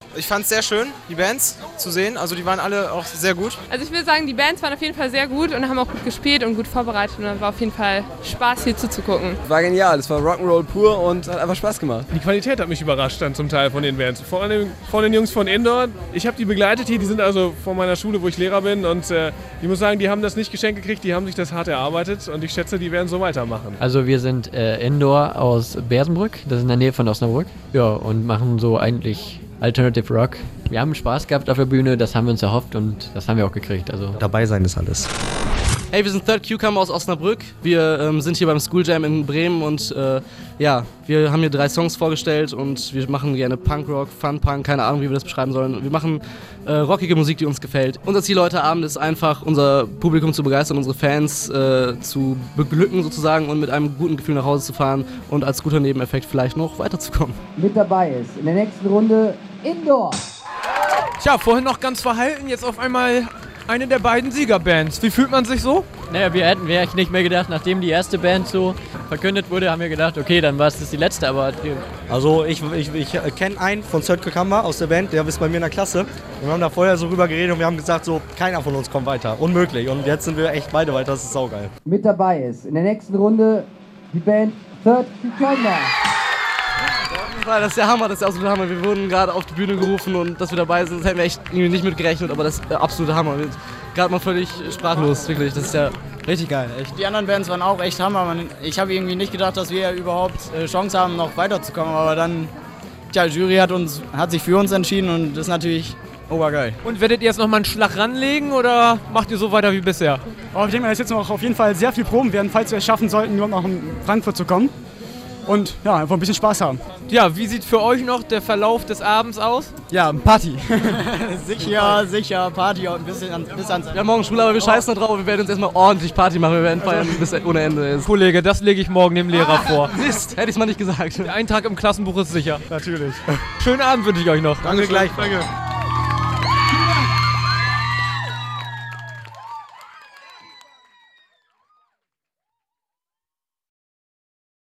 Ich fand es sehr schön, die Bands zu sehen. Also die waren alle auch sehr gut. Also ich würde sagen, die Bands waren auf jeden Fall sehr gut und haben auch gut gespielt und gut vorbereitet. Und es war auf jeden Fall Spaß, hier zuzugucken. War genial, es war Rock'n'Roll pur und hat einfach Spaß gemacht. Die Qualität hat mich überrascht dann zum Teil von den Bands. Vor allem von den Jungs von Indoor. Ich habe die begleitet hier, die sind also von meiner Schule, wo ich Lehrer bin. Und ich muss sagen, die haben das nicht geschenkt gekriegt, die haben sich das hart erarbeitet. Und ich schätze, die werden so weitermachen. Also wir sind Indoor aus Bersenbrück, das ist in der Nähe von Osnabrück. Ja, und machen so eigentlich Alternative Rock. Wir haben Spaß gehabt auf der Bühne, das haben wir uns erhofft und das haben wir auch gekriegt. Also dabei sein ist alles. Hey, wir sind Third Cucumber aus Osnabrück. Wir sind hier beim School Jam in Bremen und wir haben hier 3 Songs vorgestellt und wir machen gerne Punkrock, Fun-Punk, keine Ahnung, wie wir das beschreiben sollen. Wir machen rockige Musik, die uns gefällt. Unser Ziel heute Abend ist einfach, unser Publikum zu begeistern, unsere Fans zu beglücken sozusagen und mit einem guten Gefühl nach Hause zu fahren und als guter Nebeneffekt vielleicht noch weiterzukommen. Mit dabei ist in der nächsten Runde Indoor. Tja, vorhin noch ganz verhalten, jetzt auf einmal eine der beiden Siegerbands. Wie fühlt man sich so? Naja, wir hätten wirklich nicht mehr gedacht, nachdem die erste Band so verkündet wurde, haben wir gedacht, okay, dann war es das die letzte, aber... Also ich kenne einen von Third Cucumber aus der Band, der ist bei mir in der Klasse. Wir haben da vorher so rüber geredet und wir haben gesagt, so keiner von uns kommt weiter, unmöglich. Und jetzt sind wir echt beide weiter, das ist saugeil. Mit dabei ist in der nächsten Runde die Band Third Cucumber. Das ist der Hammer, das ist der absolute Hammer. Wir wurden gerade auf die Bühne gerufen und dass wir dabei sind, das hätten wir echt irgendwie nicht mit gerechnet, aber das ist der absolute Hammer. Wir sind gerade mal völlig sprachlos, wirklich. Das ist ja richtig geil, echt. Die anderen Bands waren auch echt Hammer. Ich habe irgendwie nicht gedacht, dass wir überhaupt Chance haben, noch weiterzukommen, aber dann, die Jury hat sich für uns entschieden und das ist natürlich obergeil. Und werdet ihr jetzt nochmal einen Schlag ranlegen oder macht ihr so weiter wie bisher? Oh, ich denke mal, dass jetzt noch auf jeden Fall sehr viel Proben werden, falls wir es schaffen sollten, überhaupt noch in Frankfurt zu kommen. Und ja, einfach ein bisschen Spaß haben. Ja, wie sieht für euch noch der Verlauf des Abends aus? Ja, Party. sicher, Party und bis ans... Wir haben morgen Schule, aber wir scheißen da drauf. Wir werden uns erstmal ordentlich Party machen. Wir werden feiern bis ohne Ende ist. Kollege, das lege ich morgen dem Lehrer vor. Mist, hätte ich es mal nicht gesagt. Der Eintrag im Klassenbuch ist sicher. Natürlich. Schönen Abend wünsche ich euch noch. Danke gleich. Danke.